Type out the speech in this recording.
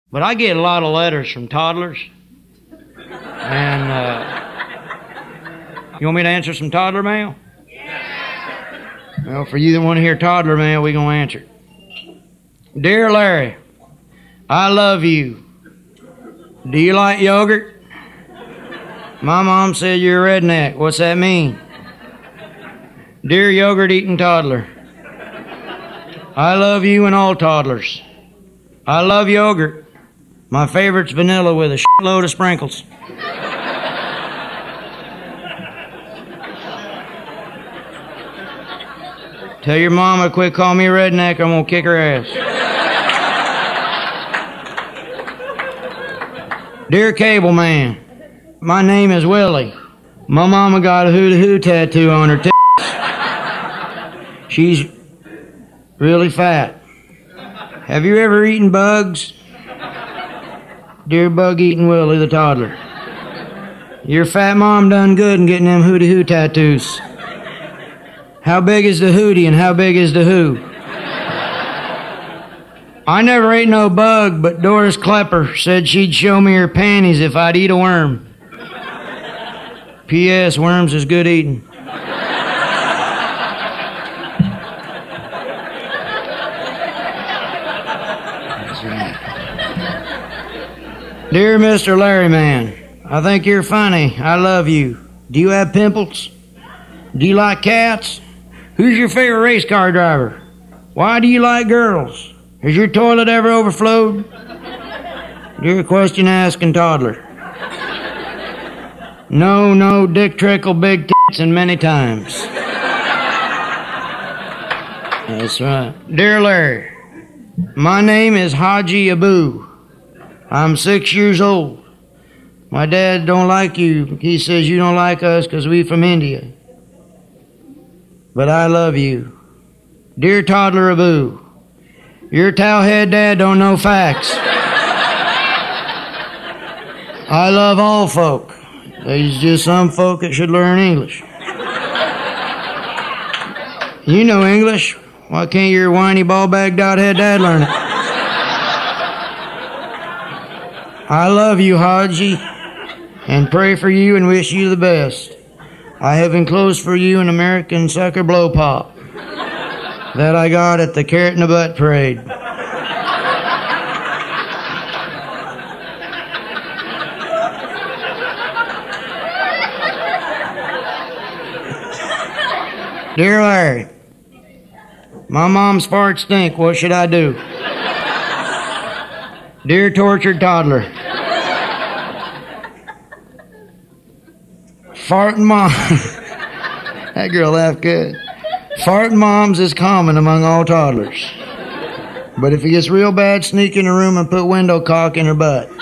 But I get a lot of letters from toddlers. And you want me to answer some toddler mail? Yeah. Well, for you that want to hear toddler mail, we're going to answer it. Dear Larry, I love you. Do you like yogurt? My mom said you're a redneck. What's that mean? Dear yogurt-eating toddler, I love you and all toddlers. I love yogurt. My favorite's vanilla with a shitload of sprinkles. Tell your mama quit calling me redneck, I'm gonna kick her ass. Dear cable man, my name is Willie. My mama got a hoo-hoo tattoo on her tits. She's really fat. Have you ever eaten bugs? Dear bug-eating Willie the toddler, your fat mom done good in getting them hootie-hoo tattoos. How big is the hootie and how big is the who? I never ate no bug, but Doris Klepper said she'd show me her panties if I'd eat a worm. P.S. Worms is good eating. Dear Mr. Larry Man, I think you're funny. I love you. Do you have pimples? Do you like cats? Who's your favorite race car driver? Why do you like girls? Has your toilet ever overflowed? Dear question asking toddler. No, dick trickle, big tits, and many times. That's right. Dear Larry, my name is Haji Abu. I'm 6 years old. My dad don't like you. He says you don't like us because we from India. But I love you. Dear toddler Abu, your towelhead dad don't know facts. I love all folk. There's just some folk that should learn English. You know English. Why can't your whiny ball-bag dot-head dad learn it? I love you, Haji, and pray for you and wish you the best. I have enclosed for you an American sucker blow pop that I got at the Carrot in the Butt parade. Dear Larry, my mom's farts stink. What should I do? Dear tortured toddler, farting mom. That girl laughed good. Farting moms is common among all toddlers. But if it gets real bad, sneak in the room and put window cock in her butt.